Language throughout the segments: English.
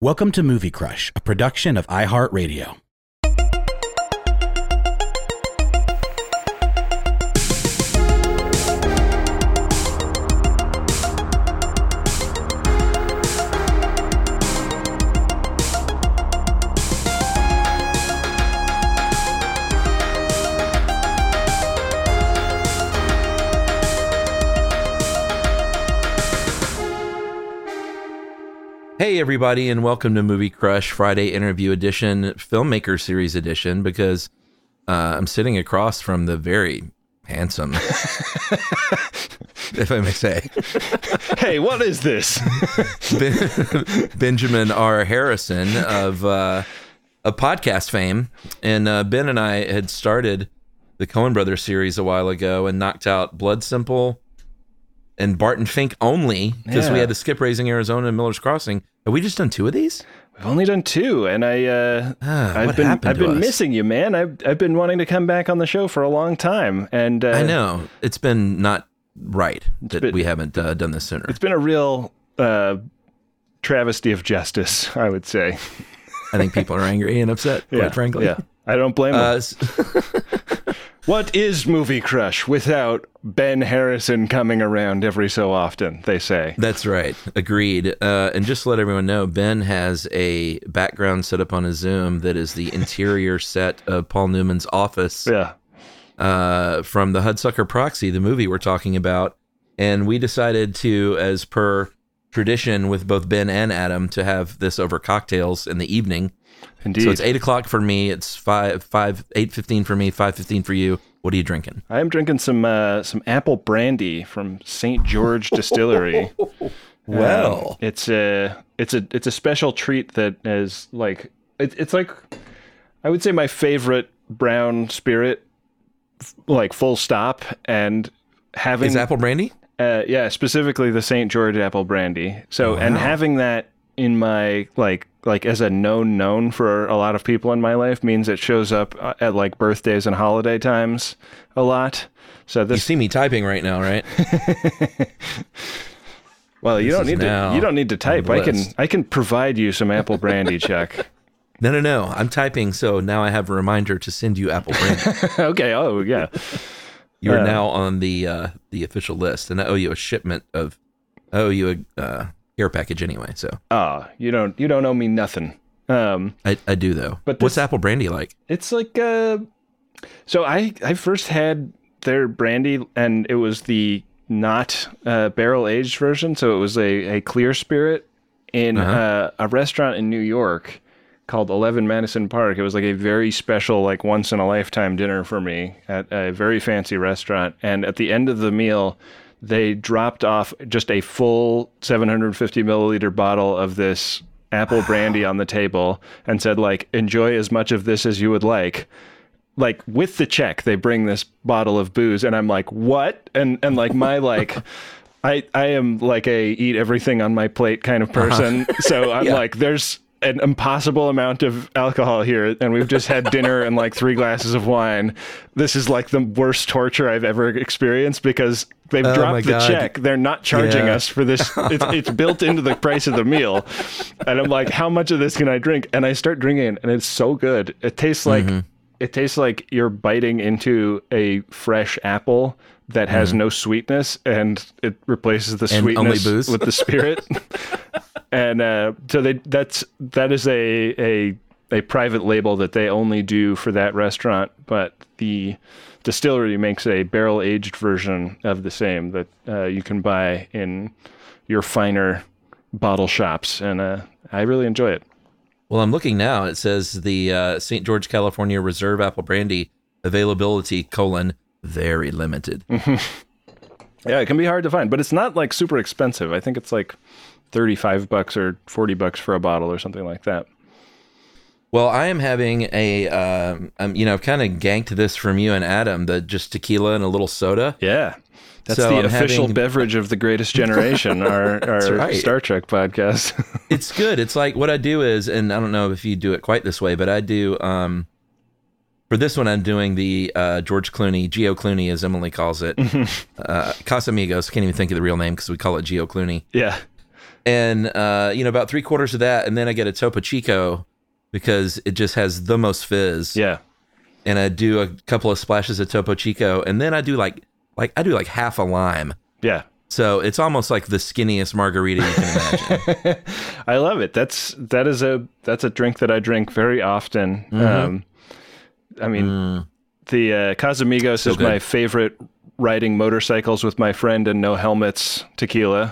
Welcome to Movie Crush, a production of iHeartRadio. Hey everybody, and welcome to Movie Crush Friday Interview Edition, Filmmaker Series Edition, because I'm sitting across from the very handsome, if I may say. Hey, what is this? Benjamin R. Harrison of podcast fame. And Ben and I had started the Coen Brothers series a while ago and knocked out Blood Simple and Barton Fink only, because we had to skip Raising Arizona and Miller's Crossing. Have we just done 2 of these? We've only done 2, and I've been missing you, man. I've been wanting to come back on the show for a long time, and I know it's been not right that we haven't done this sooner. It's been a real travesty of justice, I would say. I think people are angry and upset, quite frankly. Yeah, I don't blame them. What is Movie Crush without Ben Harrison coming around every so often, they say. That's right. Agreed. And just to let everyone know, Ben has a background set up on his Zoom that is the interior set of Paul Newman's office from the Hudsucker Proxy, the movie we're talking about. And we decided to, as per tradition with both Ben and Adam, to have this over cocktails in the evening. Indeed. So it's 8 o'clock for me. It's 8:15 for me, 5:15 for you. What are you drinking? I am drinking some apple brandy from St. George Distillery. Well, it's a special treat that is like it's like, I would say, my favorite brown spirit, like full stop. And having is apple brandy? Yeah, specifically the St. George apple brandy. So and having that in my like as a known for a lot of people in my life means it shows up at like birthdays and holiday times a lot. So this, you see me typing right now, right? Well, you don't need to type. I can provide you some apple brandy, Chuck. No. I'm typing, so now I have a reminder to send you apple brandy. Okay. Oh, yeah. You are now on the official list, and I owe you a shipment of. I owe you a care package anyway. So. You don't owe me nothing. I do though. But what's apple brandy like? It's like so I first had their brandy, and it was the not barrel aged version. So it was a clear spirit in a restaurant in New York called 11 Madison Park. It was like a very special, like once in a lifetime dinner for me at a very fancy restaurant. And at the end of the meal, they dropped off just a full 750 milliliter bottle of this apple brandy on the table and said, like, enjoy as much of this as you would like. Like, with the check, they bring this bottle of booze, and I'm like, what? And like, my, like, I am like a eat everything on my plate kind of person. So I'm like, there's an impossible amount of alcohol here, and we've just had dinner and like 3 glasses of wine. This is like the worst torture I've ever experienced, because they've dropped the check. They're not charging us for this. It's built into the price of the meal. And I'm like, how much of this can I drink? And I start drinking, and it's so good. It tastes like you're biting into a fresh apple that has no sweetness, and it replaces the sweetness with the spirit. And so that is a private label that they only do for that restaurant, but the distillery makes a barrel-aged version of the same that you can buy in your finer bottle shops, and I really enjoy it. Well, I'm looking now. It says the St. George, California Reserve Apple Brandy availability, very limited. Yeah, it can be hard to find, but it's not like super expensive. I think it's like $35 or $40 for a bottle or something like that. Well, I am having I've kind of ganked this from you and Adam, just tequila and a little soda. Yeah. That's the official beverage of The Greatest Generation, our right. Star Trek podcast. It's good. It's like, what I do is, and I don't know if you do it quite this way, but I do, for this one, I'm doing the George Clooney, Gio Clooney, as Emily calls it, Casamigos. I can't even think of the real name because we call it Gio Clooney. Yeah. And, about 3/4 of that. And then I get a Topo Chico because it just has the most fizz. Yeah. And I do a couple of splashes of Topo Chico. And then I do like half a lime. Yeah. So it's almost like the skinniest margarita you can imagine. I love it. That's a drink that I drink very often. The Casamigos is my favorite riding motorcycles with my friend and no helmets tequila.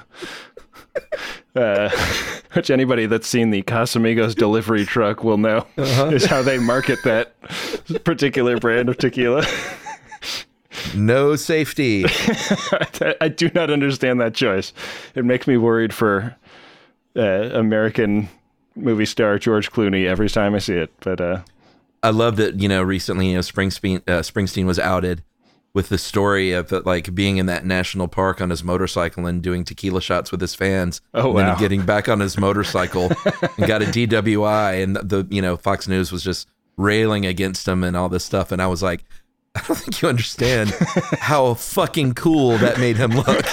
Which anybody that's seen the Casamigos delivery truck will know is how they market that particular brand of tequila. No safety. I do not understand that choice. It makes me worried for American movie star George Clooney every time I see it. But I love that, recently, Springsteen was outed with the story of like being in that national park on his motorcycle and doing tequila shots with his fans. Oh, wow. And then getting back on his motorcycle and got a DWI, and the Fox News was just railing against him and all this stuff. And I was like, I don't think you understand how fucking cool that made him look.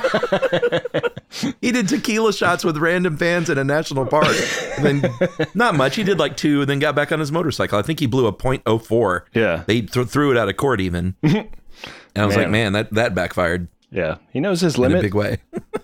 He did tequila shots with random fans in a national park. And then, not much. He did like 2 and then got back on his motorcycle. I think he blew a .04. Yeah. They threw it out of court even. And I was like, man, that backfired. Yeah. He knows his limit. In a big way.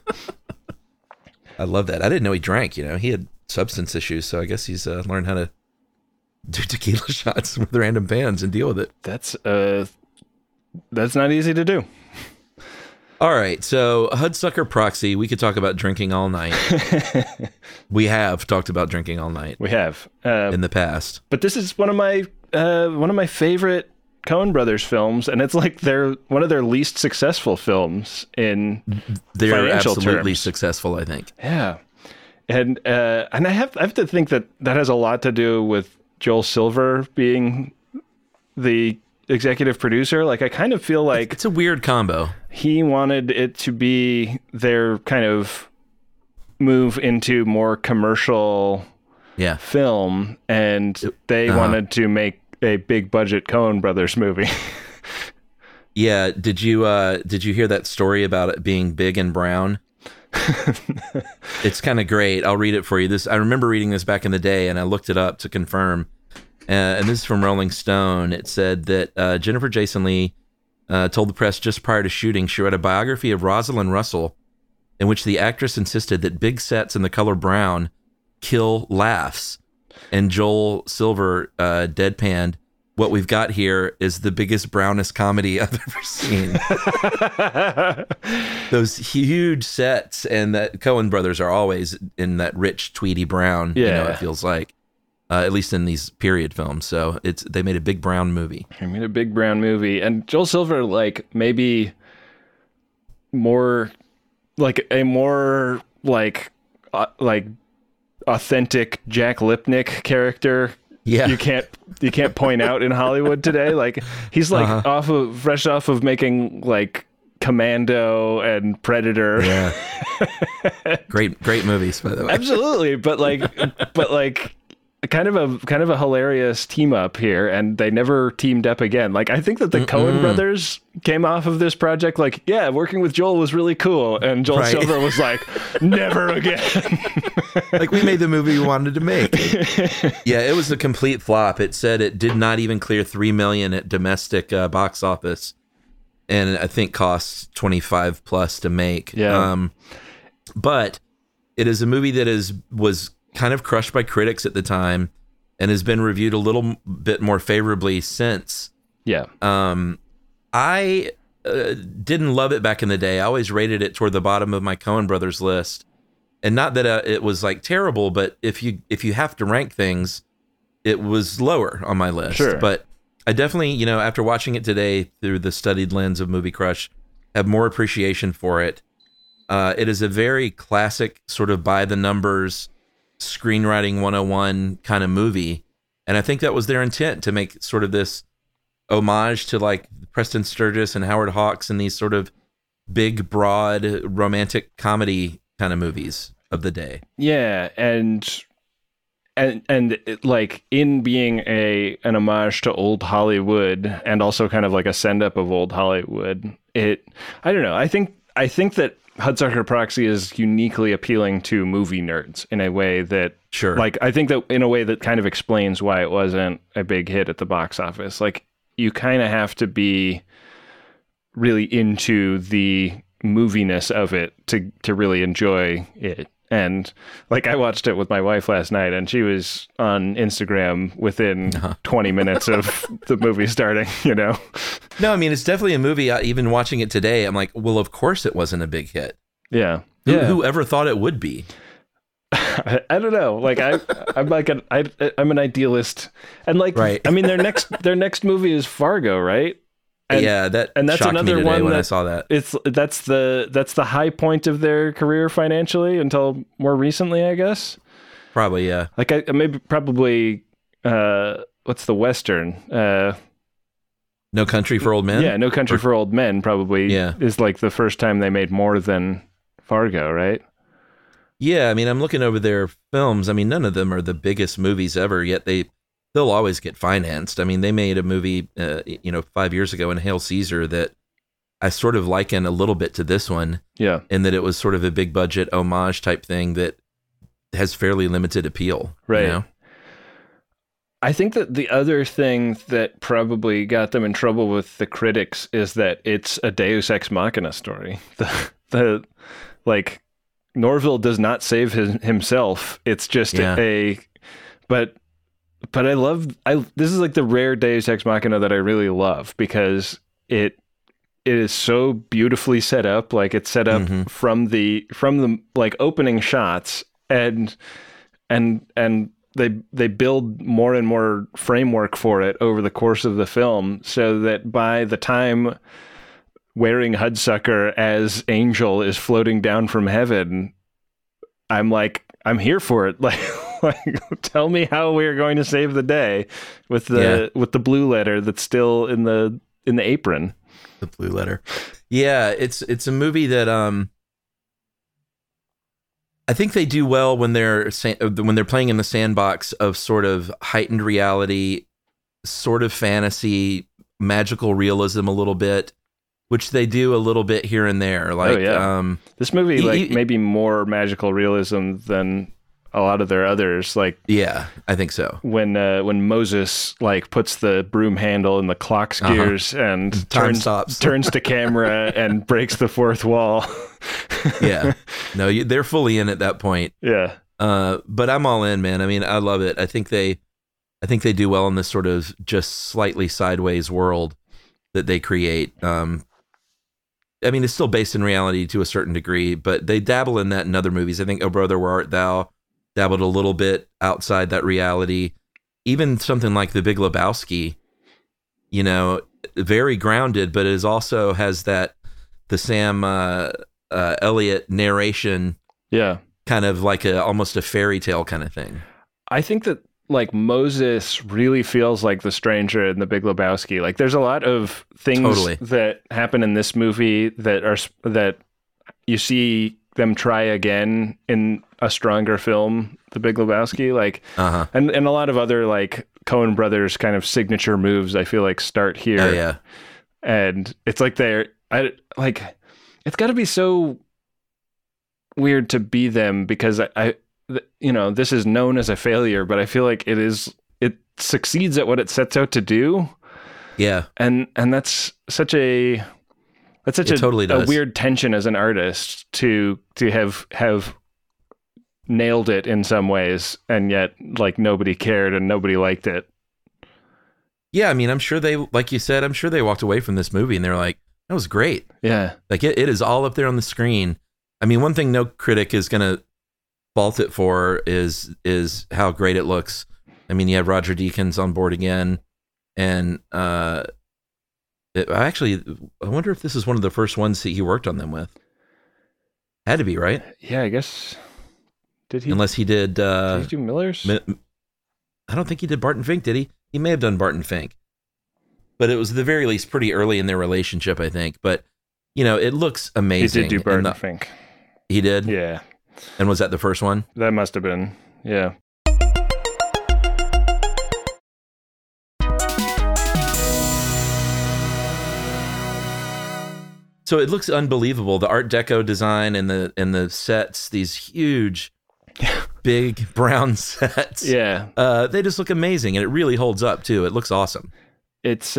I love that. I didn't know he drank. He had substance issues. So I guess he's learned how to do tequila shots with random fans and deal with it. That's not easy to do. All right, so Hudsucker Proxy, we could talk about drinking all night. We have talked about drinking all night. We have in the past. But this is one of my favorite Coen Brothers films, and it's like one of their least successful films in They're financial absolutely terms. successful, I think. Yeah, and I have to think that has a lot to do with Joel Silver being the executive producer. Like, I kind of feel like it's a weird combo. He wanted it to be their kind of move into more commercial film, and they wanted to make a big budget Coen Brothers movie. Yeah, did you hear that story about it being big and brown? It's kind of great. I'll read it for you. I remember reading this back in the day, and I looked it up to confirm. And this is from Rolling Stone. It said that Jennifer Jason Leigh told the press just prior to shooting she read a biography of Rosalind Russell in which the actress insisted that big sets in the color brown kill laughs. And Joel Silver deadpanned, "What we've got here is the biggest, brownest comedy I've ever seen." Those huge sets, and that Coen Brothers are always in that rich, tweedy brown, it feels like. At least in these period films. So they made a big brown movie. And Joel Silver, like, maybe more like a more like authentic Jack Lipnick character. Yeah, you can't point out in Hollywood today. Like, he's like fresh off of making like Commando and Predator. Yeah, great movies, by the way. Absolutely, but like. Kind of a hilarious team up here, and they never teamed up again. Like, I think that the Coen Brothers came off of this project like, yeah, working with Joel was really cool, and Joel Silver was like, never again. Like, we made the movie we wanted to make. Yeah, it was a complete flop. It said it did not even clear $3 million at domestic box office, and I think cost $25+ to make. Yeah. But it is a movie that was kind of crushed by critics at the time and has been reviewed a little bit more favorably since. Yeah. I didn't love it back in the day. I always rated it toward the bottom of my Coen Brothers list. And not that it was like terrible, but if you have to rank things, it was lower on my list. Sure. But I definitely, after watching it today through the studied lens of Movie Crush, have more appreciation for it. It is a very classic sort of by the numbers screenwriting 101 kind of movie, and I think that was their intent, to make sort of this homage to like Preston Sturges and Howard Hawks and these sort of big, broad, romantic comedy kind of movies of the day. Yeah, and it, like, in being an homage to old Hollywood and also kind of like a send up of old Hollywood, I don't know. I think I think that Hudsucker Proxy is uniquely appealing to movie nerds in a way that, like, I think that in a way that kind of explains why it wasn't a big hit at the box office. Like, you kind of have to be really into the moviness of it to really enjoy it. And like, I watched it with my wife last night, and she was on Instagram within 20 minutes of the movie starting, you know? No, I mean, it's definitely a movie. Even watching it today, I'm like, well, of course it wasn't a big hit. Yeah. Whoever thought it would be? I don't know. Like, I'm like I'm an idealist, and like, right. I mean, their next movie is Fargo, right? And that's shocked another me today one when I saw that. That's the high point of their career financially until more recently, I guess. Probably, yeah. Like, probably what's the Western? No Country for Old Men? Yeah, No Country for Old Men probably is like the first time they made more than Fargo, right? Yeah, I mean, I'm looking over their films. I mean, none of them are the biggest movies ever, yet they'll always get financed. I mean, they made a movie, 5 years ago in Hail Caesar that I sort of liken a little bit to this one. Yeah. In that it was sort of a big budget homage type thing that has fairly limited appeal. Right. You know? I think that the other thing that probably got them in trouble with the critics is that it's a Deus Ex Machina story. The Norville does not save himself. It's just but this is like the rare Deus Ex Machina that I really love, because it is so beautifully set up. Like, it's set up from the like opening shots, and they build more and more framework for it over the course of the film, so that by the time wearing Hudsucker as Angel is floating down from heaven, I'm like, I'm here for it. Like, tell me how we're going to save the day with the blue letter that's still in the apron. The blue letter. Yeah, it's a movie that I think they do well when they're playing in the sandbox of sort of heightened reality, sort of fantasy, magical realism a little bit, which they do a little bit here and there. Like, this movie maybe more magical realism than a lot of their others. Like, yeah, I think so. When Moses like puts the broom handle in the clock's gears and turns to camera and breaks the fourth wall. Yeah, no, they're fully in at that point. Yeah, but I'm all in, man. I mean, I love it. I think they do well in this sort of just slightly sideways world that they create. I mean, it's still based in reality to a certain degree, but they dabble in that in other movies. I think Oh Brother, Where Art Thou dabbled a little bit outside that reality. Even something like The Big Lebowski, very grounded, but it also has the Sam Elliott narration. Yeah. Kind of like almost a fairy tale kind of thing. I think that like Moses really feels like the stranger in The Big Lebowski. Like, there's a lot of things that happen in this movie that you see them try again in a stronger film, The Big Lebowski. Like, and a lot of other like Coen brothers kind of signature moves, I feel like, start here. Oh yeah. And it's like it's got to be so weird to be them, because this is known as a failure, but I feel like it succeeds at what it sets out to do. Yeah. And that's such a weird tension as an artist to have nailed it in some ways, and yet like nobody cared and nobody liked it. Yeah, I mean, I'm sure they, like you said, I'm sure they walked away from this movie and they're like, that was great. Yeah. Like it is all up there on the screen. I mean, one thing no critic is going to fault it for is how great it looks. I mean, you have Roger Deakins on board again, and I wonder if this is one of the first ones that he worked on them with. Had to be, right? Yeah, I guess. Did he? Unless he did. Did he do Miller's? I don't think he did Barton Fink, did he? He may have done Barton Fink, but it was at the very least pretty early in their relationship, I think. But it looks amazing. He did do Barton Fink. He did? Yeah. And was that the first one? That must have been, yeah. So it looks unbelievable. The Art Deco design and the sets, these huge, big brown sets. Yeah. They just look amazing, and it really holds up too. It looks awesome. It's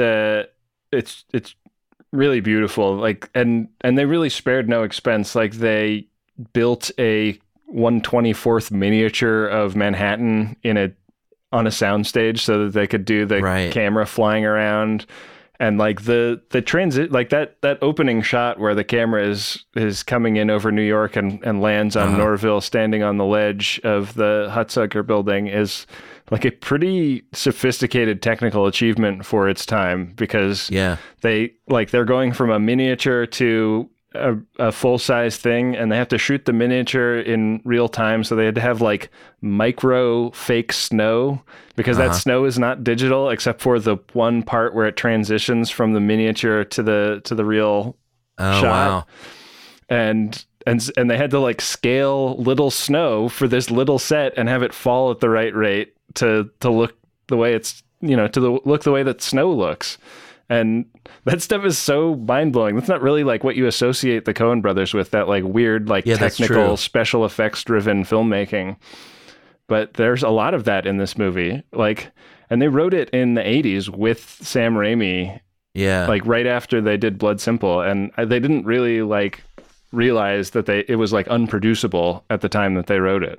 really beautiful. Like, and they really spared no expense. Like, they built a 1/24th miniature of Manhattan on a soundstage so that they could do the camera flying around. And like the transit, like that opening shot where the camera is coming in over New York and lands on Norville standing on the ledge of the Hudsucker building is like a pretty sophisticated technical achievement for its time, because they're going from a miniature to a full-size thing, and they have to shoot the miniature in real time, so they had to have like micro fake snow, because that snow is not digital except for the one part where it transitions from the miniature to the real shot. Wow. And they had to like scale little snow for this little set and have it fall at the right rate to look the way it's, look the way that snow looks. And that stuff is so mind-blowing. That's not really like what you associate the Coen brothers with, that like weird, like technical special effects driven filmmaking. But there's a lot of that in this movie. Like, and they wrote it in the 80s with Sam Raimi. Yeah. Like right after they did Blood Simple, and they didn't really like realize that it was like unproducible at the time that they wrote it.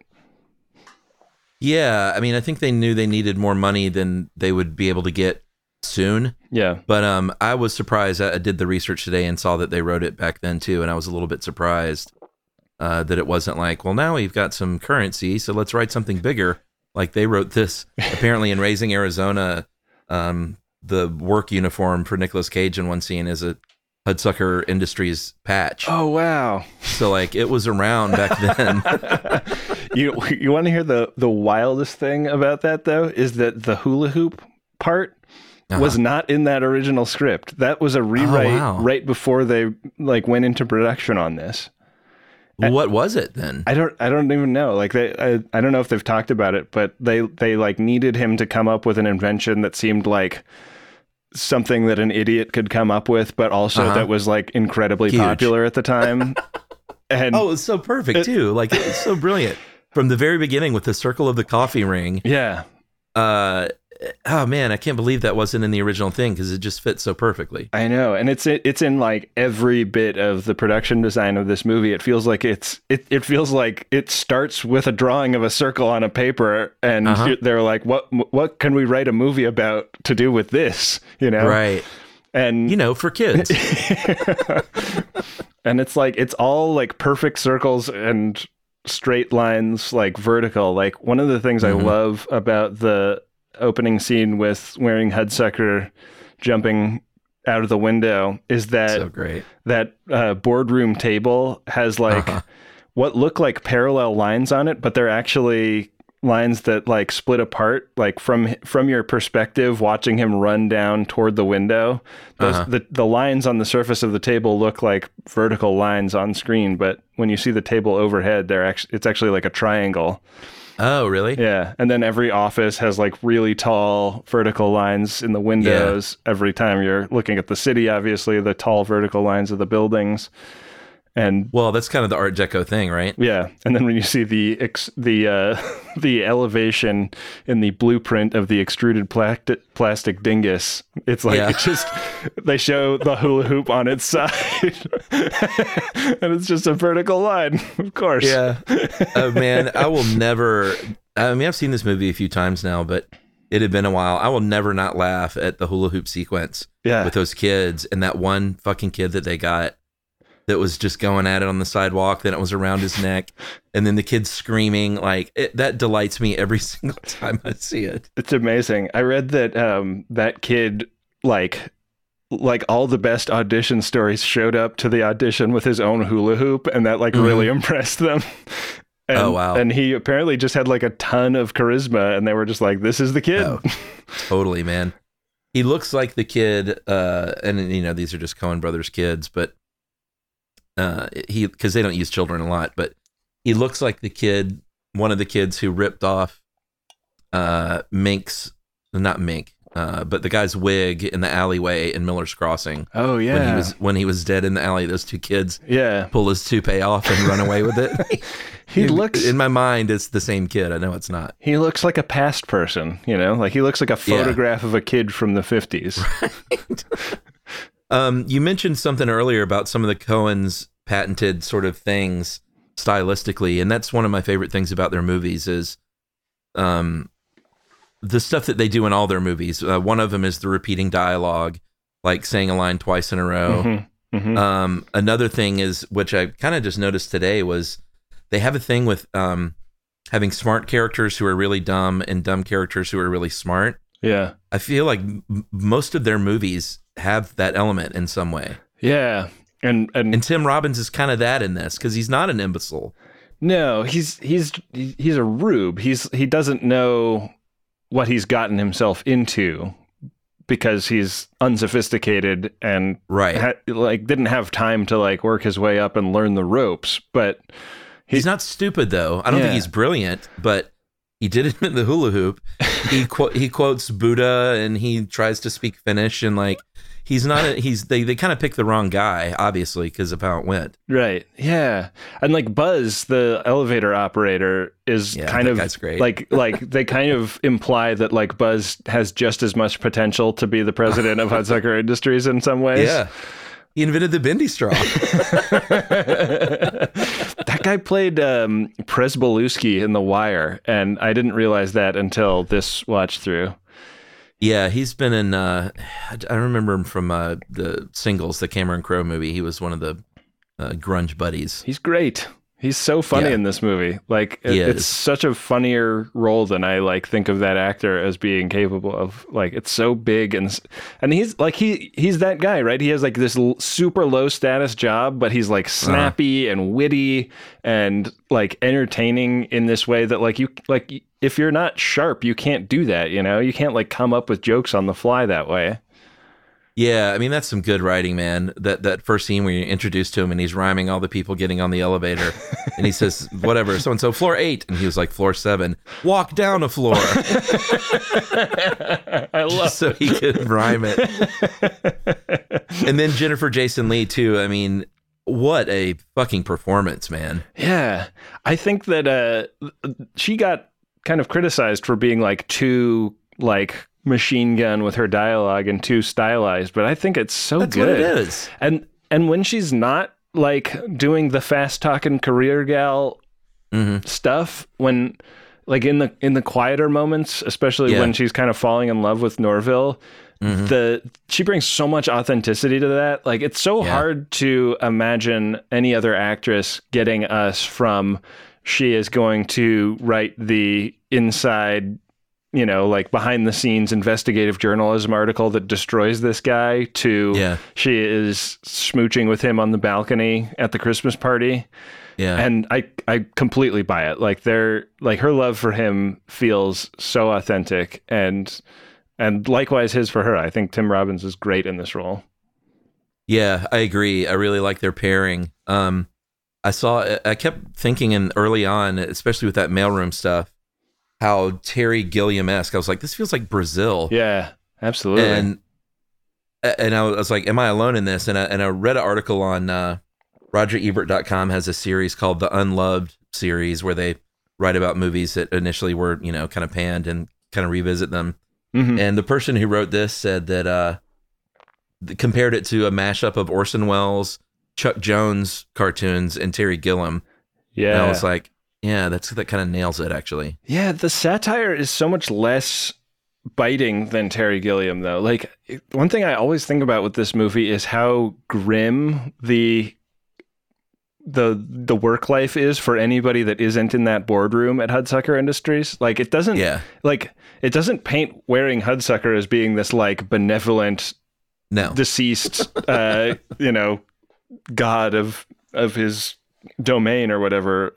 Yeah, I mean, I think they knew they needed more money than they would be able to get soon. Yeah. But I was surprised. I did the research today and saw that they wrote it back then too, and I was a little bit surprised that it wasn't like, well, now we've got some currency, so let's write something bigger. Like they wrote this apparently in Raising Arizona. The work uniform for Nicolas Cage in one scene is a Hudsucker Industries patch. Oh wow! So like it was around back then. You want to hear the wildest thing about that though is that the hula hoop part was not in that original script. That was a rewrite right before they like went into production on this. What was it then? I don't even know. Like I don't know if they've talked about it, but they like needed him to come up with an invention that seemed like something that an idiot could come up with, but also that was like incredibly popular at the time. And it's so perfect too. Like it's so brilliant from the very beginning with the circle of the coffee ring. Yeah. Oh man, I can't believe that wasn't in the original thing, because it just fits so perfectly. I know, and it's in like every bit of the production design of this movie. It feels like it feels like it starts with a drawing of a circle on a paper, and they're like, what can we write a movie about to do with this? Right? And for kids. And it's like it's all like perfect circles and straight lines, like vertical. Like one of the things I love about the opening scene with Wearing Hudsucker jumping out of the window is that so great. That boardroom table has like what look like parallel lines on it, but they're actually lines that like split apart, like from your perspective watching him run down toward the window. The lines on the surface of the table look like vertical lines on screen, but when you see the table overhead, it's actually like a triangle. Oh, really? Yeah. And then every office has like really tall vertical lines in the windows. Every time you're looking at the city, obviously, the tall vertical lines of the buildings. And well, that's kind of the Art Deco thing, right? Yeah. And then when you see the elevation in the blueprint of the extruded plastic dingus, it's like it just they show the hula hoop on its side, and it's just a vertical line, of course. Yeah. Oh man, I will never. I mean, I've seen this movie a few times now, but it had been a while. I will never not laugh at the hula hoop sequence. Yeah. With those kids and that one fucking kid that they got that was just going at it on the sidewalk, then it was around his neck, and then the kid's screaming. Like that delights me every single time I see it. It's amazing. I read that that kid, like all the best audition stories, showed up to the audition with his own hula hoop, and that like really impressed them. And, oh wow! And he apparently just had like a ton of charisma, and they were just like, "This is the kid." Oh, totally, man. He looks like the kid, and these are just Coen Brothers kids, but because they don't use children a lot, but he looks like the kid, one of the kids who ripped off Mink's, not Mink, but the guy's wig in the alleyway in Miller's Crossing. Oh yeah, when he was dead in the alley, those two kids pull his toupee off and run away with it. He looks, in my mind, it's the same kid. I know it's not. He looks like a past person, like he looks like a photograph of a kid from the 50s. Right. You mentioned something earlier about some of the Coens' patented sort of things stylistically, and that's one of my favorite things about their movies is the stuff that they do in all their movies. One of them is the repeating dialogue, like saying a line twice in a row. Mm-hmm. Mm-hmm. Another thing is, which I kind of just noticed today, was they have a thing with having smart characters who are really dumb and dumb characters who are really smart. Yeah. I feel like most of their movies have that element in some way. Yeah. And Tim Robbins is kind of that in this, because he's not an imbecile. No, he's a rube. He doesn't know what he's gotten himself into because he's unsophisticated and didn't have time to work his way up and learn the ropes. But he's not stupid though. I don't think he's brilliant, but he did invent the hula hoop. He quotes Buddha and he tries to speak Finnish and he's not. They kind of picked the wrong guy, obviously, because of how it went. Right. Yeah. And Buzz, the elevator operator, is kind of guy's great. They kind of imply that Buzz has just as much potential to be the president of Hudsucker Industries in some ways. Yeah. He invented the bendy straw. That guy played Presbolewski in The Wire, and I didn't realize that until this watch through. Yeah, he's been in, I remember him from the Singles, the Cameron Crowe movie. He was one of the grunge buddies. He's great. He's so funny in this movie. It's such a funnier role than I think of that actor as being capable of. It's so big and he's he's that guy, right? He has this super low status job, but he's snappy and witty and entertaining in this way that if you're not sharp, you can't do that. You can't come up with jokes on the fly that way. Yeah, I mean, that's some good writing, man. That first scene where you're introduced to him and he's rhyming all the people getting on the elevator. And he says, whatever, so-and-so, floor 8. And he was like, floor 7. Walk down a floor. I love just so he could rhyme it. And then Jennifer Jason Leigh, too. I mean, what a fucking performance, man. Yeah. I think that she got kind of criticized for being too machine gun with her dialogue and too stylized, but I think it's so That's good. What it is. And when she's not doing the fast talking career gal stuff, when in the quieter moments, especially when she's kind of falling in love with Norville, she brings so much authenticity to that. It's so hard to imagine any other actress getting us from she is going to write the inside behind the scenes investigative journalism article that destroys this guy to she is smooching with him on the balcony at the Christmas party. Yeah. And I completely buy it. Her love for him feels so authentic and likewise his for her. I think Tim Robbins is great in this role. Yeah, I agree. I really like their pairing. I kept thinking early on, especially with that mailroom stuff, how Terry Gilliam-esque. I was like, this feels like Brazil. Yeah, absolutely. And I was like, am I alone in this? And I read an article on RogerEbert.com has a series called the Unloved series where they write about movies that initially were, kind of panned and kind of revisit them. Mm-hmm. And the person who wrote this said that compared it to a mashup of Orson Welles, Chuck Jones cartoons, and Terry Gilliam. Yeah. And I was like, yeah, that kind of nails it, actually. Yeah, the satire is so much less biting than Terry Gilliam, though. One thing I always think about with this movie is how grim the work life is for anybody that isn't in that boardroom at Hudsucker Industries. It doesn't it doesn't paint Waring Hudsucker as being this benevolent, deceased, god of his domain or whatever.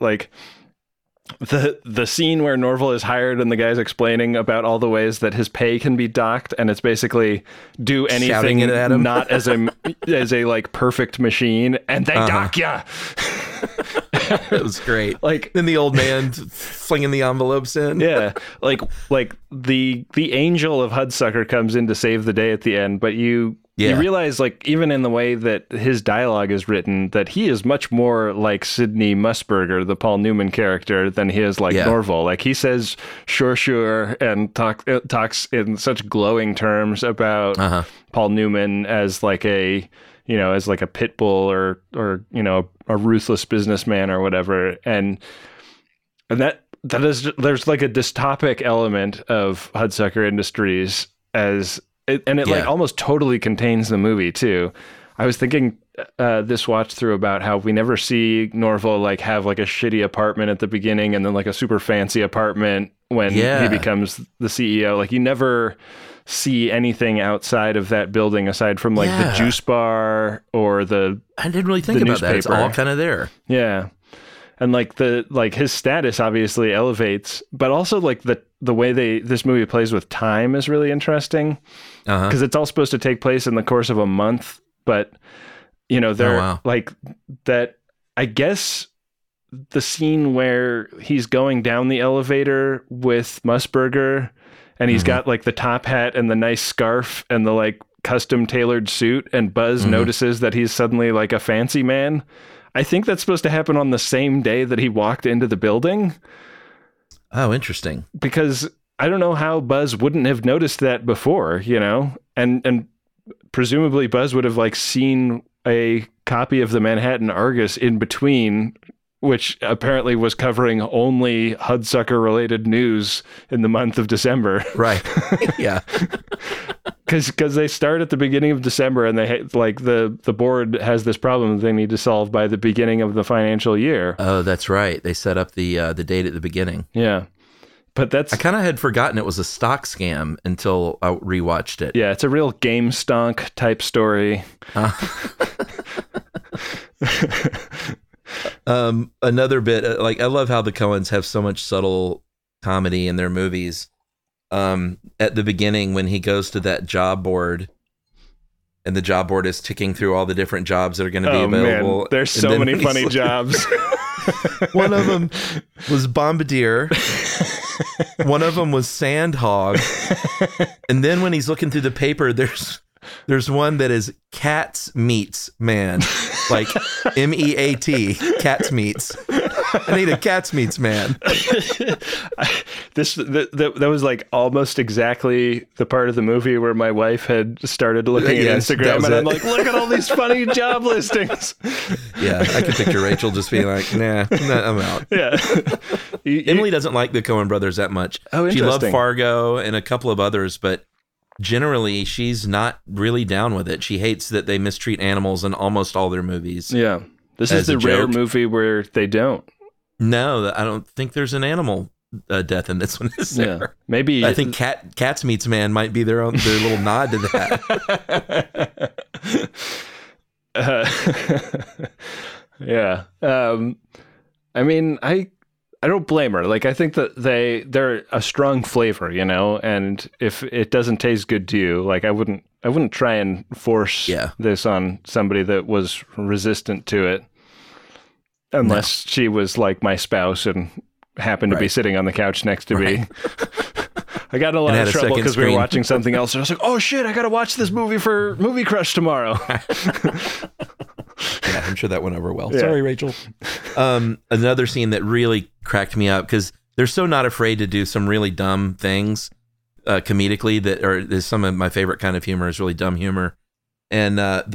The scene where Norville is hired and the guy's explaining about all the ways that his pay can be docked, and it's basically do anything not as a perfect machine, and they dock ya. It was great. Like, then the old man flinging the envelopes in. Yeah, like the angel of Hudsucker comes in to save the day at the end, but you realize, like, even in the way that his dialogue is written, that he is much more like Sidney Musburger, the Paul Newman character, than he is like Norval. Like, he says sure, and talks in such glowing terms about Paul Newman as like a pit bull or a ruthless businessman or whatever, and that is, there's like a dystopic element of Hudsucker Industries like almost totally contains the movie too. I was thinking this watch through about how we never see Norval like have like a shitty apartment at the beginning and then like a super fancy apartment when he becomes the CEO. Like, you never see anything outside of that building aside from like the juice bar or the I didn't really think about that. It's all kind of there. Yeah. And like his status obviously elevates, but also like the way this movie plays with time is really interesting, because it's all supposed to take place in the course of a month, but they're like that. I guess the scene where he's going down the elevator with Musburger, and he's got like the top hat and the nice scarf and the like custom tailored suit, and Buzz notices that he's suddenly like a fancy man. I think that's supposed to happen on the same day that he walked into the building. Oh, interesting. Because I don't know how Buzz wouldn't have noticed that before, and presumably Buzz would have like seen a copy of the Manhattan Argus in between, which apparently was covering only Hudsucker related news in the month of December. Right. Yeah. Because they start at the beginning of December, and they like the board has this problem that they need to solve by the beginning of the financial year. Oh, that's right. They set up the date at the beginning. Yeah, but I kind of had forgotten it was a stock scam until I rewatched it. Yeah, it's a real game stonk type story. Another bit, like, I love how the Coens have so much subtle comedy in their movies. At the beginning, when he goes to that job board, and the job board is ticking through all the different jobs that are going to be available. Man, there's so many funny jobs. One of them was bombardier. One of them was sandhog. And then when he's looking through the paper, there's one that is Cat's Meats Man, like MEAT, Cat's Meats. I need a Cat's Meats Man. That was like almost exactly the part of the movie where my wife had started looking at Instagram, and I'm like, look at all these funny job listings. Yeah, I could picture Rachel just being like, nah, I'm out. Yeah. Emily doesn't like the Coen brothers that much. Oh, interesting. She loved Fargo and a couple of others, but generally she's not really down with it. She hates that they mistreat animals in almost all their movies. Yeah. This is the rare movie where they don't. No, I don't think there's an animal death in this one, is there? Yeah, maybe. I think Cat's Meats Man might be their little nod to that. Yeah. I mean, I don't blame her. Like, I think that they're a strong flavor, and if it doesn't taste good to you, like, I wouldn't try and force this on somebody that was resistant to it. Unless she was like my spouse and happened to be sitting on the couch next to me. I got in a lot of trouble because we were watching something else, and I was like, oh shit, I got to watch this movie for Movie Crush tomorrow. Yeah, I'm sure that went over well. Yeah. Sorry, Rachel. Another scene that really cracked me up, because they're so not afraid to do some really dumb things comedically, there's some of my favorite kind of humor is really dumb humor. And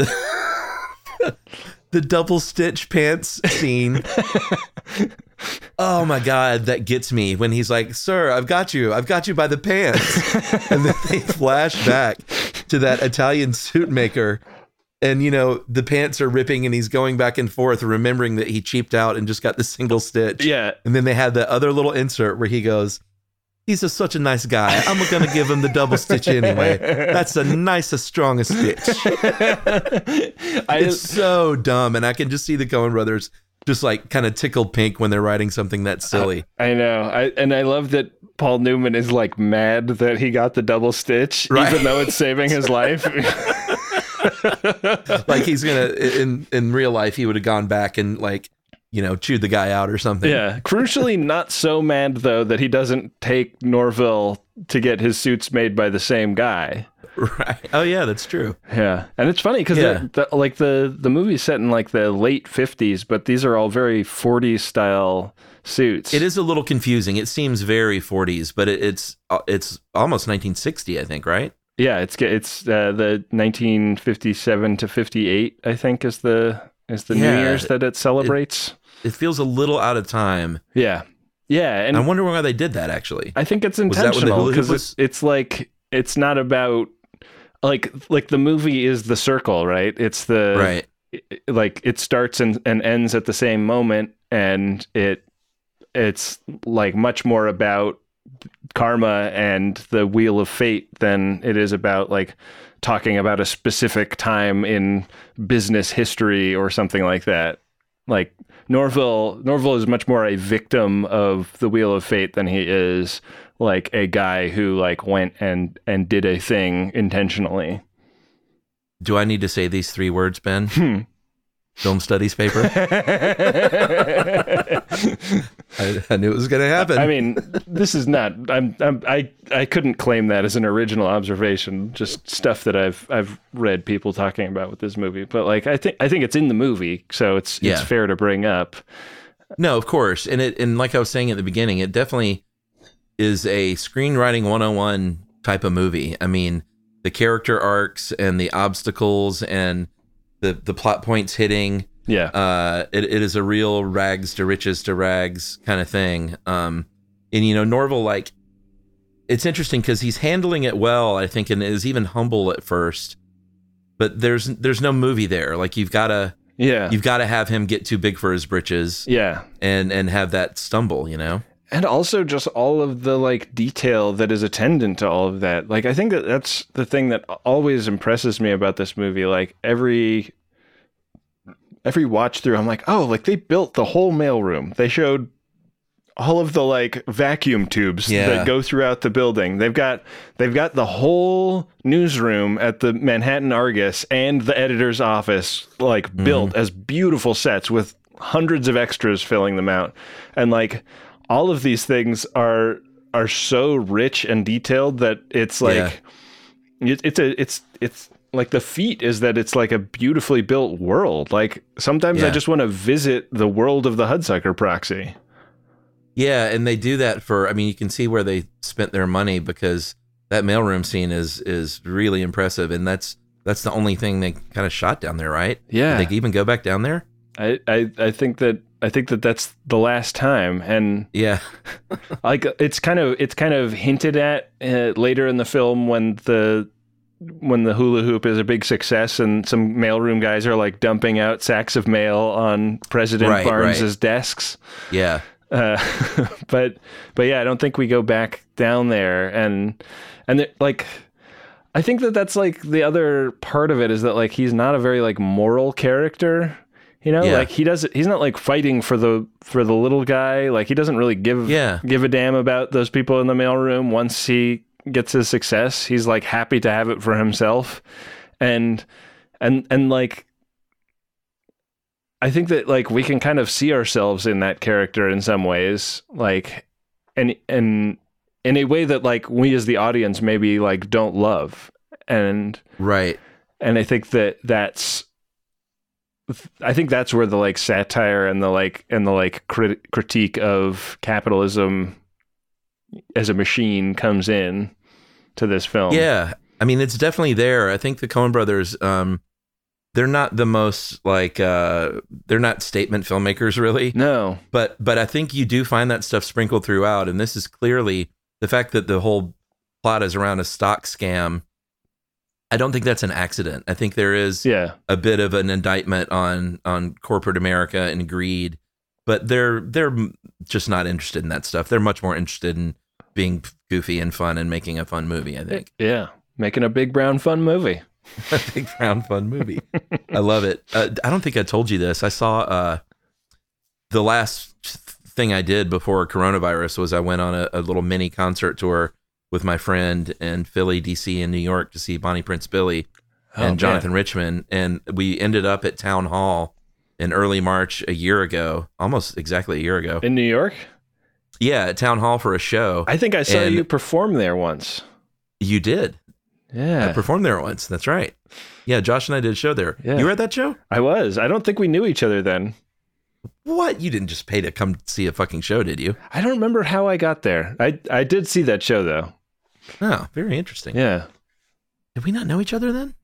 the double stitch pants scene. Oh my God, that gets me when he's like, sir, I've got you by the pants. And then they flash back to that Italian suit maker, and the pants are ripping, and he's going back and forth, remembering that he cheaped out and just got the single stitch. Yeah. And then they had the other little insert where he goes, he's such a nice guy, I'm gonna give him the double stitch anyway. That's the nicest, strongest stitch. It's so dumb, and I can just see the Coen brothers just like kind of tickled pink when they're writing something that silly. I know. I love that Paul Newman is like mad that he got the double stitch, even though it's saving his life. Like, he's gonna in real life he would have gone back and like chewed the guy out or something. Yeah. Crucially, not so mad, though, that he doesn't take Norville to get his suits made by the same guy. Right. Oh, yeah, that's true. Yeah. And it's funny because the movie's set in like the late 50s, but these are all very 40s style suits. It is a little confusing. It seems very 40s, but it's almost 1960, I think, right? Yeah, it's the 1957 to 58, I think, is the New Year's that it celebrates. It feels a little out of time. Yeah. Yeah. And I wonder why they did that, actually. I think it's intentional because it's like, it's not about like the movie is the circle, right? It's the, right. Like it starts and ends at the same moment. And it's like much more about karma and the wheel of fate than it is about like talking about a specific time in business history or something like that. Like Norville is much more a victim of the wheel of fate than he is like a guy who like went and did a thing intentionally. Do I need to say these 3 words, Ben? Film studies paper. I knew it was going to happen. I mean, this is not. I couldn't claim that as an original observation. Just stuff that I've read people talking about with this movie. But like, I think it's in the movie, so it's fair to bring up. No, of course, and like I was saying at the beginning, it definitely is a screenwriting 101 type of movie. I mean, the character arcs and the obstacles and the plot points hitting. Yeah. It is a real rags to riches to rags kind of thing. And Norville, like, it's interesting because he's handling it well, I think, and is even humble at first. But there's no movie there. Like you've got to have him get too big for his britches. Yeah. And have that stumble, And also just all of the like detail that is attendant to all of that. Like, I think that's the thing that always impresses me about this movie. Like every watch through, I'm like, oh, like they built the whole mailroom. They showed all of the like vacuum tubes that go throughout the building. They've got the whole newsroom at the Manhattan Argus and the editor's office like built as beautiful sets with hundreds of extras filling them out. And like all of these things are so rich and detailed that it's like it's like the feat is that it's like a beautifully built world. Like sometimes I just want to visit the world of the Hudsucker Proxy. Yeah, and they do that you can see where they spent their money because that mailroom scene is really impressive, and that's the only thing they kind of shot down there, right? Yeah. Did they even go back down there? I think that that's the last time, and like it's kind of hinted at later in the film when the hula hoop is a big success and some mailroom guys are like dumping out sacks of mail on President Barnes's desks. Yeah. But yeah, I don't think we go back down there, and like I think that's like the other part of it is that like he's not a very like moral character. Like he's not like fighting for the little guy. Like he doesn't really give a damn about those people in the mailroom. Once he gets his success, he's like happy to have it for himself. And like, I think that like we can kind of see ourselves in that character in some ways, like, and in a way that like we as the audience maybe like don't love. And I think that's where the like satire and the critique of capitalism as a machine comes in to this film. Yeah. I mean, it's definitely there. I think the Coen brothers, they're not the most like, they're not statement filmmakers really. No. But I think you do find that stuff sprinkled throughout. And this is clearly the fact that the whole plot is around a stock scam. I don't think that's an accident. I think there is a bit of an indictment on corporate America and greed, but they're just not interested in that stuff. They're much more interested in being goofy and fun and making a fun movie, I think. Yeah, making a big brown fun movie. A big brown fun movie. I love it. I don't think I told you this. I saw the last thing I did before coronavirus was I went on a little mini concert tour with my friend in Philly, DC, and New York to see Bonnie Prince Billy and Jonathan Richman. And we ended up at Town Hall in early March a year ago, almost exactly a year ago. In New York? Yeah, at Town Hall for a show. I think I saw you perform there once. You did. Yeah. I performed there once. That's right. Yeah, Josh and I did a show there. Yeah. You were at that show? I was. I don't think we knew each other then. What? You didn't just pay to come see a fucking show, did you? I don't remember how I got there. I did see that show, though. Oh, very interesting. Yeah. Did we not know each other then?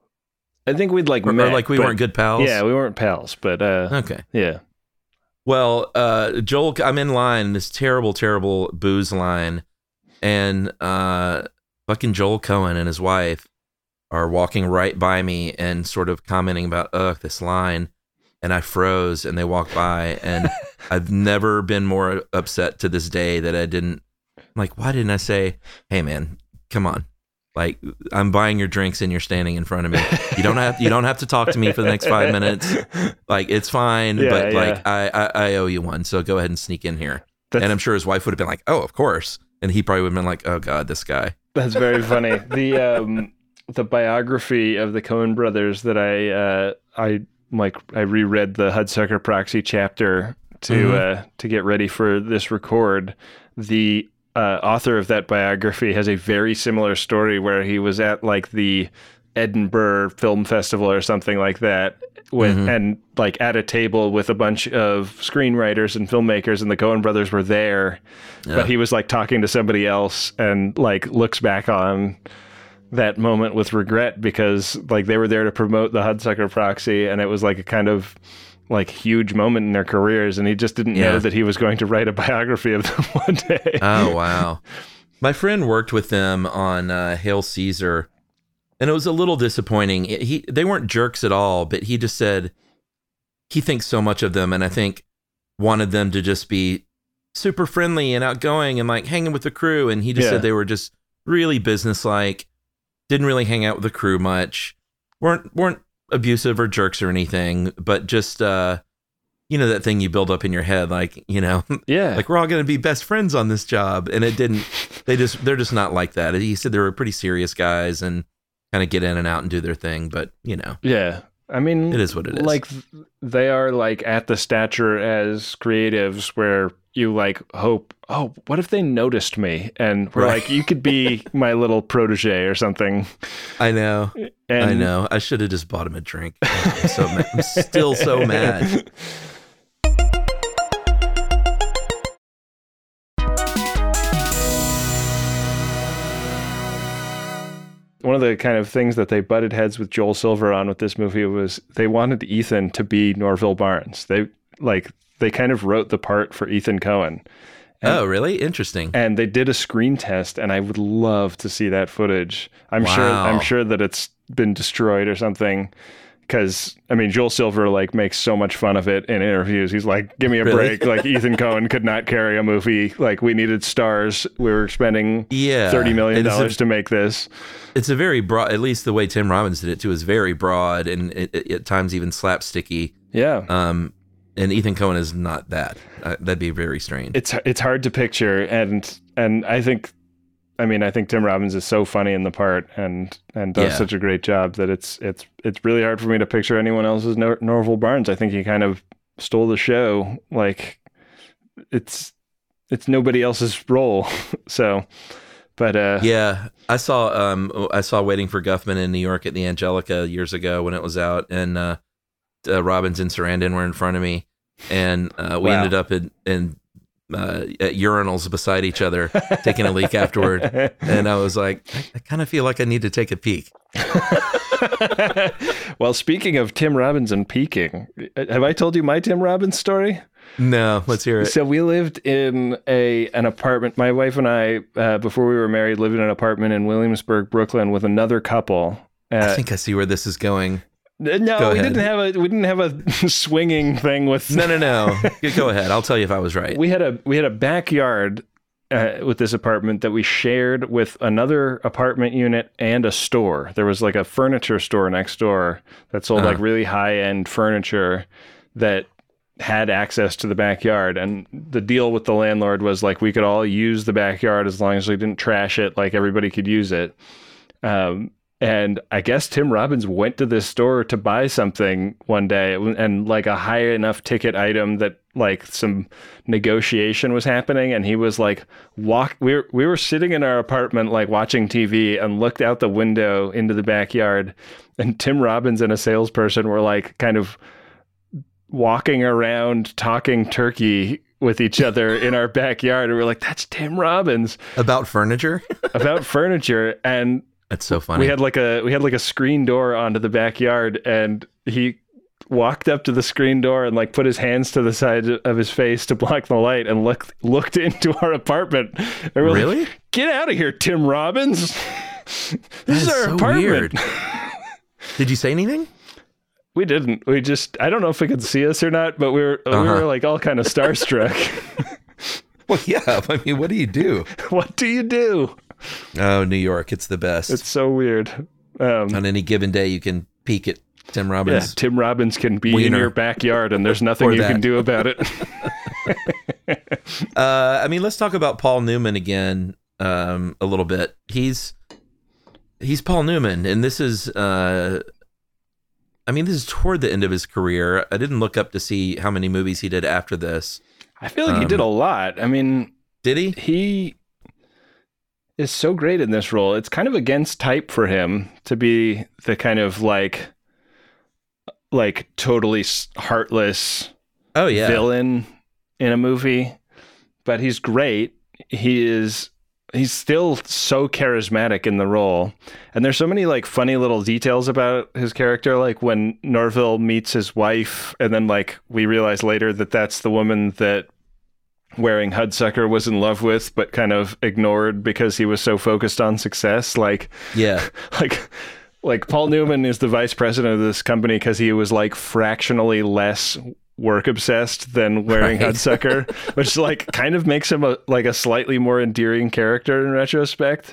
I think we'd met, or like we weren't good pals? Yeah, we weren't pals, but okay. Yeah. Well, Joel, I'm in line, this terrible, terrible booze line, and fucking Joel Cohen and his wife are walking right by me and sort of commenting about, this line. And I froze, and they walked by, and I've never been more upset to this day that I didn't, like, why didn't I say, hey man, come on. Like, I'm buying your drinks and you're standing in front of me. You don't have to talk to me for the next 5 minutes. Like, it's fine, but like I owe you one, so go ahead and sneak in here. And I'm sure his wife would have been like, oh, of course. And he probably would have been like, oh God, this guy. That's very funny. The biography of the Coen brothers that I reread the Hudsucker Proxy chapter to get ready for this record. The author of that biography has a very similar story where he was at like the Edinburgh Film Festival or something like that and like at a table with a bunch of screenwriters and filmmakers, and the Coen brothers were there, but he was like talking to somebody else and like looks back on that moment with regret because like they were there to promote the Hudsucker Proxy, and it was like a kind of like huge moment in their careers, and he just didn't know that he was going to write a biography of them one day. Oh, wow. My friend worked with them on Hail Caesar, and it was a little disappointing. They weren't jerks at all, but he just said he thinks so much of them, and I think wanted them to just be super friendly and outgoing and like hanging with the crew, and he just said they were just really businesslike, didn't really hang out with the crew much, weren't abusive or jerks or anything, but just that thing you build up in your head, like like we're all going to be best friends on this job, and it didn't. They're just not like that. He said they were pretty serious guys and kind of get in and out and do their thing, but I mean, it is what it is. Like they are like at the stature as creatives where you like hope, oh, what if they noticed me? And we're like, you could be my little protege or something. I know. I should have just bought him a drink. I'm still so mad. One of the kind of things that they butted heads with Joel Silver on with this movie was they wanted Ethan to be Norville Barnes. They kind of wrote the part for Ethan Coen. Oh, really? Interesting. And they did a screen test, and I would love to see that footage. I'm sure that it's been destroyed or something. Because, I mean, Joel Silver, like, makes so much fun of it in interviews. He's like, give me a break. Like, Ethan Coen could not carry a movie. Like, we needed stars. We were spending $30 million to make this. It's a very broad, at least the way Tim Robbins did it, too, is very broad and at times even slapsticky. Yeah. And Ethan Coen is not that. That'd be very strange. It's hard to picture. And I think Tim Robbins is so funny in the part and does such a great job that it's really hard for me to picture anyone else as Norville Barnes. I think he kind of stole the show. Like it's nobody else's role. So, but I saw Waiting for Guffman in New York at the Angelica years ago when it was out, and Robbins and Sarandon were in front of me, and we ended up at urinals beside each other, taking a leak afterward. And I was like, I kind of feel like I need to take a peek. Well, speaking of Tim Robbins and peeking, have I told you my Tim Robbins story? No, let's hear it. So we lived in an apartment. My wife and I, before we were married, lived in an apartment in Williamsburg, Brooklyn, with another couple. I think I see where this is going. No, we didn't have a swinging thing with. No. Go ahead. I'll tell you if I was right. We had a backyard with this apartment that we shared with another apartment unit and a store. There was like a furniture store next door that sold like really high end furniture that had access to the backyard. And the deal with the landlord was like we could all use the backyard as long as we didn't trash it. Like everybody could use it. And I guess Tim Robbins went to this store to buy something one day, and like a high enough ticket item that like some negotiation was happening. And he was like, we were sitting in our apartment, like watching TV, and looked out the window into the backyard. And Tim Robbins and a salesperson were like kind of walking around talking turkey with each other in our backyard. And we're like, that's Tim Robbins. About furniture? About furniture. And that's so funny. We had like a screen door onto the backyard, and he walked up to the screen door and like put his hands to the side of his face to block the light and looked into our apartment. And we're really? Like, get out of here, Tim Robbins. This is our so apartment. Weird. Did you say anything? We didn't. We just, I don't know if he could see us or not, but we were like all kind of starstruck. Well, yeah. I mean, what do you do? What do you do? Oh, New York. It's the best. It's so weird. On any given day, you can peek at Tim Robbins. Yeah, Tim Robbins can be in your backyard, and there's nothing you can do about it. I mean, let's talk about Paul Newman again a little bit. He's Paul Newman, and this is... this is toward the end of his career. I didn't look up to see how many movies he did after this. I feel like he did a lot. I mean... Did he? He is so great in this role. It's kind of against type for him to be the kind of like totally heartless villain in a movie, but he's great. He's still so charismatic in the role. And there's so many like funny little details about his character, like when Norville meets his wife, and then like we realize later that that's the woman that Wearing Hudsucker was in love with, but kind of ignored because he was so focused on success. Like, yeah, like Paul Newman is the vice president of this company because he was like fractionally less work obsessed than Wearing Hudsucker, which like kind of makes him a slightly more endearing character in retrospect.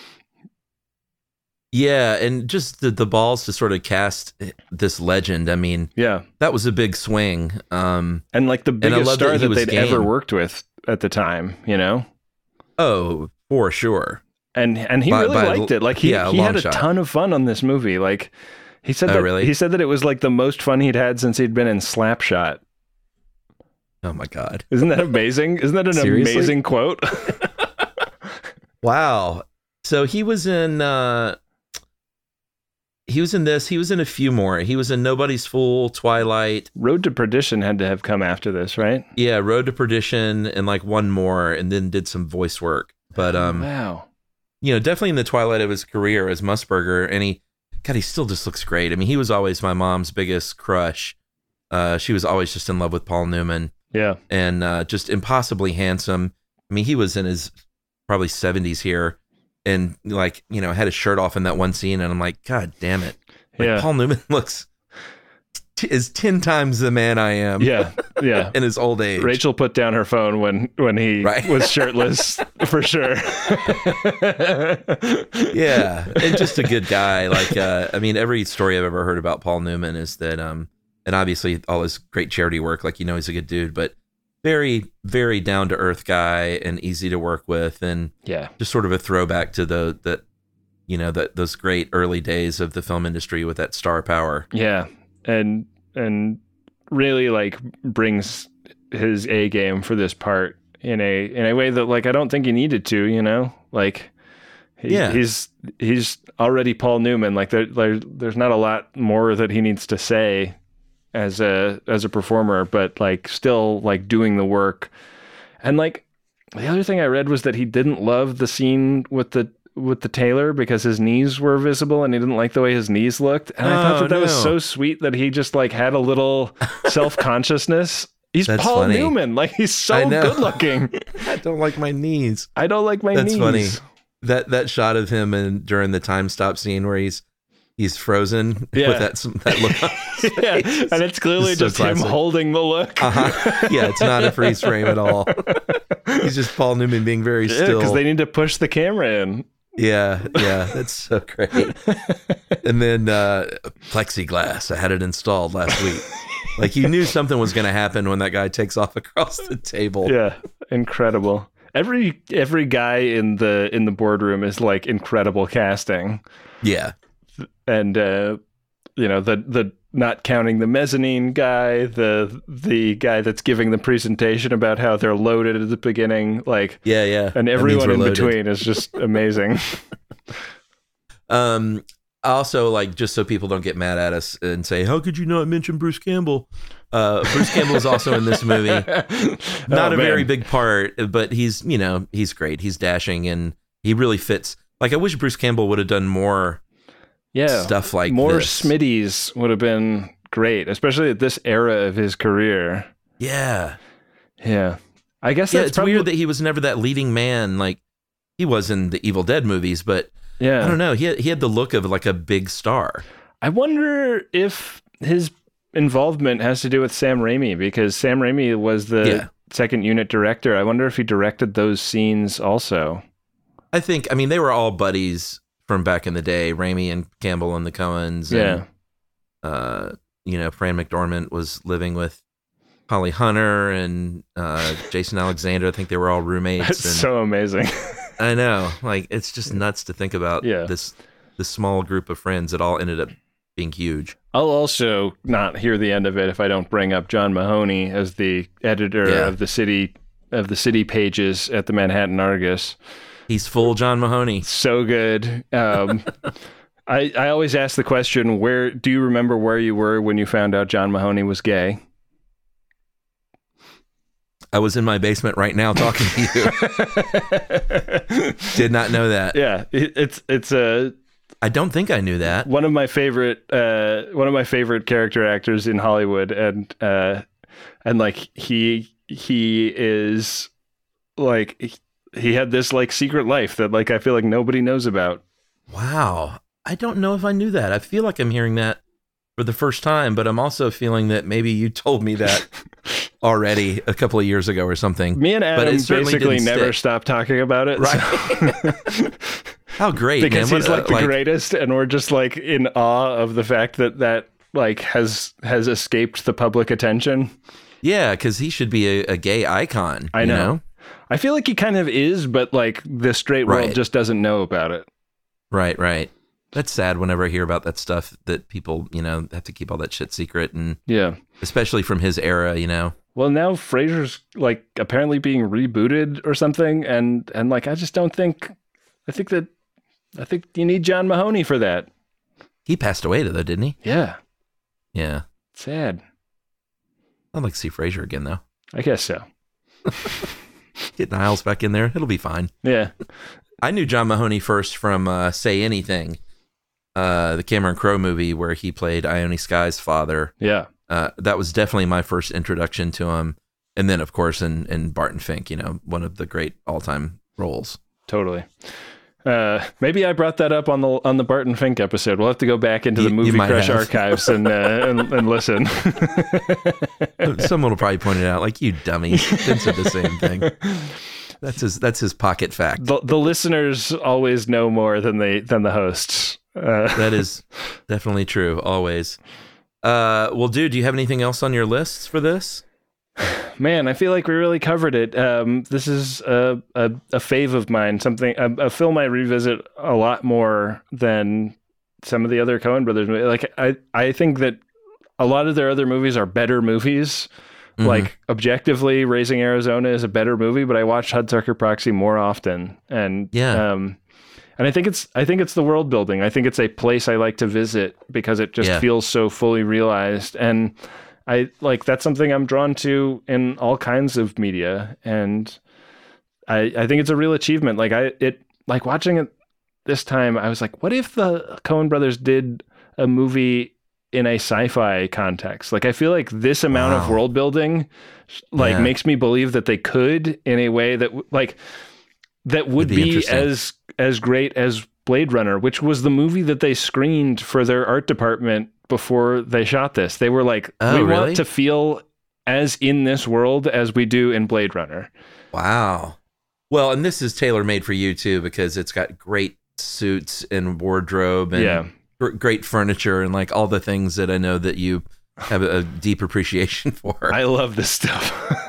Yeah, and just the balls to sort of cast this legend. I mean, yeah, that was a big swing. And like the biggest star that they'd ever worked with at the time, you know? Oh, for sure. And he really liked it. Like he had a ton of fun on this movie. Like he said he said that it was like the most fun he'd had since he'd been in Slapshot. Oh my God. Isn't that amazing? Isn't that an amazing quote? Wow. So he was in this. He was in a few more. He was in Nobody's Fool, Twilight. Road to Perdition had to have come after this, right? Yeah, Road to Perdition and like one more, and then did some voice work. But wow. You know, definitely in the twilight of his career as Musburger, and he still just looks great. I mean, he was always my mom's biggest crush. She was always just in love with Paul Newman. Yeah. And just impossibly handsome. I mean, he was in his probably 70s here. And like, you know, had his shirt off in that one scene, and I'm like, God damn it! Like, Paul Newman is 10 times the man I am. Yeah, yeah. In his old age. Rachel put down her phone when he was shirtless, for sure. Yeah, and just a good guy. Like, I mean, every story I've ever heard about Paul Newman is that, and obviously all his great charity work. Like, you know, he's a good dude, but very, very down to earth guy and easy to work with, and just sort of a throwback to those great early days of the film industry with that star power. Yeah, and really like brings his A game for this part in a way that like I don't think he needed to. You know, like he's already Paul Newman. Like there's not a lot more that he needs to say as a performer, but like still like doing the work. And like the other thing I read was that he didn't love the scene with the tailor because his knees were visible and he didn't like the way his knees looked. And I thought that was so sweet that he just like had a little self-consciousness. He's Paul funny. Newman. Like he's so good looking. I don't like my knees. I don't like my knees. That's funny. That shot of him during the time stop scene where he's frozen with that look on his face. And it's clearly just him holding the look. Yeah, it's not a freeze frame at all. He's just Paul Newman being very still. Because they need to push the camera in. Yeah, that's so great. And then plexiglass, I had it installed last week. Like you knew something was going to happen when that guy takes off across the table. Yeah, incredible. Every guy in the boardroom is like incredible casting. Yeah. the not counting the mezzanine guy, the guy that's giving the presentation about how they're loaded at the beginning, like and everyone in between is just amazing. Also, like, just so people don't get mad at us and say, how could you not mention Bruce Campbell? Bruce Campbell is also in this movie. Not a very big part, but he's great. He's dashing and he really fits. Like, I wish Bruce Campbell would have done more stuff like more this. Smitties would have been great, especially at this era of his career. Yeah. Yeah. I guess it's weird that he was never that leading man. Like, he was in the Evil Dead movies, but I don't know. He had the look of like a big star. I wonder if his involvement has to do with Sam Raimi, because Sam Raimi was the second unit director. I wonder if he directed those scenes also. I mean, they were all buddies from back in the day, Raimi and Campbell and the Coens. And, Fran McDormand was living with Holly Hunter and Jason Alexander. I think they were all roommates. That's so amazing. I know. Like, it's just nuts to think about this small group of friends that all ended up being huge. I'll also not hear the end of it if I don't bring up John Mahoney as the editor of the city pages at the Manhattan Argus. He's full John Mahoney. So good. I always ask the question, do you remember where you were when you found out John Mahoney was gay? I was in my basement right now talking to you. Did not know that. Yeah, it's a. I don't think I knew that. One of my favorite character actors in Hollywood, and like he is like he had this like secret life that like I feel like nobody knows about. Wow, I don't know if I knew that. I feel like I'm hearing that for the first time, but I'm also feeling that maybe you told me that already a couple of years ago or something. Me and Adam basically never stopped talking about it. Right. So. How great, because man. He's like the greatest, and we're just like in awe of the fact that like has escaped the public attention. Yeah, because he should be a gay icon. I know. I feel like he kind of is, but like the straight world just doesn't know about it. Right. That's sad whenever I hear about that stuff, that people, have to keep all that shit secret, and especially from his era, Well, now Frasier's like apparently being rebooted or something, and like I just don't think. I think you need John Mahoney for that. He passed away though, didn't he? Yeah. Yeah. Sad. I'd like to see Frasier again though. I guess so. Get Niles back in there. It'll be fine. Yeah. I knew John Mahoney first from Say Anything, the Cameron Crowe movie where he played Ione Skye's father. Yeah. That was definitely my first introduction to him. And then, of course, in Barton Fink, one of the great all-time roles. Totally. Maybe I brought that up on the Barton Fink episode. We'll have to go back into the Movie Crush archives and listen. Someone will probably point it out, like, you dummy. Ben said the same thing. That's his pocket fact. The listeners always know more than the hosts. That is definitely true. Always. Well, dude, do you have anything else on your lists for this? Man, I feel like we really covered it. This is a fave of mine, a film I revisit a lot more than some of the other Coen brothers movies. Like I think that a lot of their other movies are better movies. Mm-hmm. Like objectively, Raising Arizona is a better movie, but I watch Hudsucker Proxy more often, and and I think it's the world building. I think it's a place I like to visit because it just feels so fully realized, and I like that's something I'm drawn to in all kinds of media, and I think it's a real achievement. Like watching it this time, I was like, what if the Coen brothers did a movie in a sci-fi context? Like, I feel like this amount of world building, makes me believe that they could in a way that would be as great as Blade Runner, which was the movie that they screened for their art department before they shot this. They were like, want to feel as in this world as we do in Blade Runner. Wow. Well, and this is tailor-made for you too, because it's got great suits and wardrobe and great furniture and like all the things that I know that you have a deep appreciation for. I love this stuff.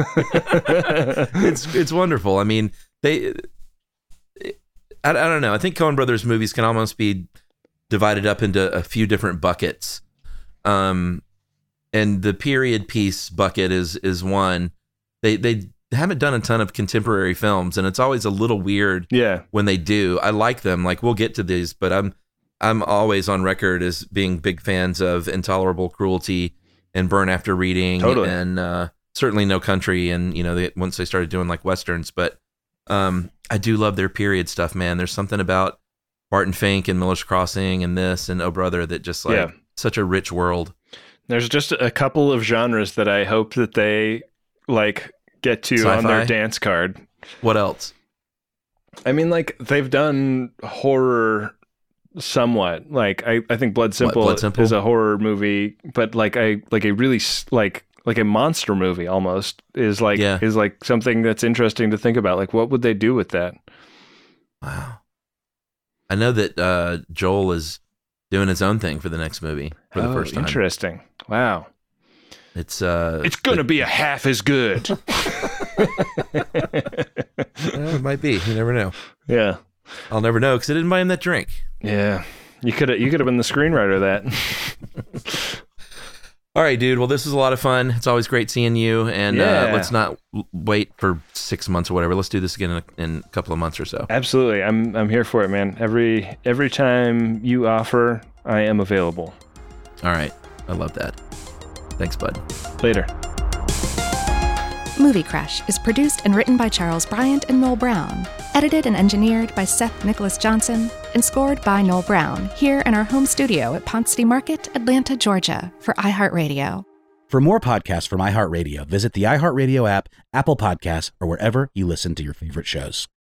It's wonderful. I mean, I don't know. I think Coen Brothers movies can almost be divided up into a few different buckets. And the period piece bucket is one. They haven't done a ton of contemporary films, and it's always a little weird when they do. I like them. Like, we'll get to these, but I'm always on record as being big fans of Intolerable Cruelty and Burn After Reading, and certainly No Country, and once they started doing like westerns. But I do love their period stuff, man. There's something about Barton Fink and Miller's Crossing and this and Oh Brother that just such a rich world. There's just a couple of genres that I hope that they like get to Sci-fi on their dance card. What else? I mean, like, they've done horror somewhat. Like, I think Blood Simple is a horror movie, but like a really like a monster movie almost is like something that's interesting to think about. Like, what would they do with that? Wow. I know that Joel is doing his own thing for the next movie for the first time. Interesting. Wow. It's going to be a half as good. It might be. You never know. Yeah. I'll never know because I didn't buy him that drink. Yeah. You could have been the screenwriter of that. All right, dude. Well, this was a lot of fun. It's always great seeing you. And let's not wait for 6 months or whatever. Let's do this again in a couple of months or so. Absolutely. I'm here for it, man. Every time you offer, I am available. All right. I love that. Thanks, bud. Later. Movie Crush is produced and written by Charles Bryant and Noel Brown, edited and engineered by Seth Nicholas Johnson, and scored by Noel Brown here in our home studio at Ponce City Market, Atlanta, Georgia, for iHeartRadio. For more podcasts from iHeartRadio, visit the iHeartRadio app, Apple Podcasts, or wherever you listen to your favorite shows.